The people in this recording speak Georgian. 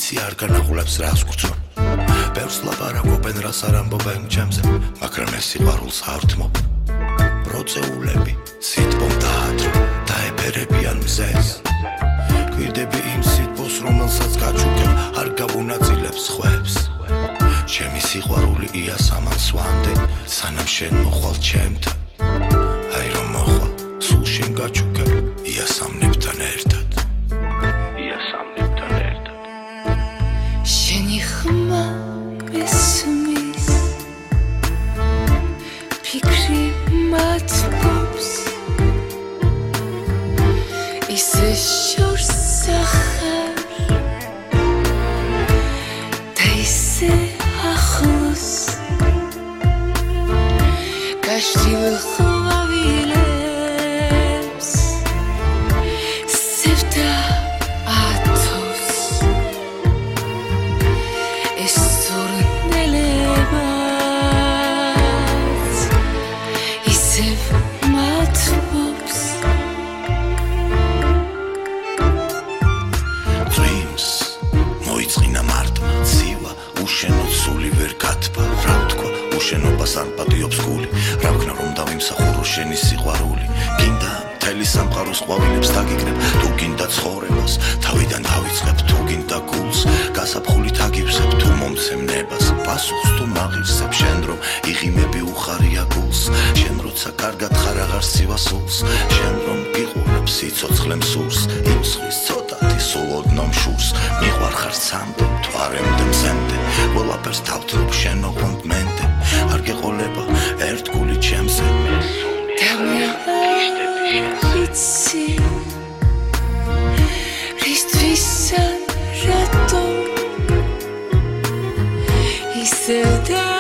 იცი არ განახულებს რას გრძნო ბევრს ლაპარაკობენ რას არ ამბობენ ჩემზე მაგრამ ეს სიყვარულს არ ვთმობ პროცეულები სიტყვა დაადრო დაეფერებიან მზეს გვიდები იმ სიტყვას რომელსაც გაჩუქებ არ გავუნაწილებს ხვებს ჩემი სიყვარული იასამან სვამდე სანამ შენ მოხვალ ჩემთან აი რომ მოხვალ სულ შენ გაჩუქებ იასამნებთან ერთად შენი ხმა მესმის ფიქრი მათბობს ისე შორს ახარ და ისე ახლოს გაშლილ ყვავილებს სევდა ათოს ეს სურნელებაც ისევ მათბობს წვიმს მოიწყინა მარტმა ცივა უშენოდ სული ვერ გათბა რა ვთქვა უშენობას არ პატიობს გული რა ვქნა რომ დავიმსახურო შენი სიყვარული გინდა მთელი სამყაროს ყვავილებს დაგიგრებ თუ გინდა ცხოვრებას თავიდან დავიწყებ თუ გინდა გულს გასაფხულით აგივსებ თუ მომცემ ნებას პასუხს თუ მაღირსებ შენ რომ იღიმები უხარია გულს შენ როცა კარგად ხარ აღარ სივასულს შენ რომ გიყურებ სიცოცხლე მსურს იმ სხვის ცოტათი სულ ოდნავ შურს მიყვარ ხარ სამდე მთვარემდე მზემდე ყველაფერს თავთრობ შენ ოღონდ მენდე არ გეყოლება ერთ გული ჩემზე იცი რისთვისა რატომ ისევ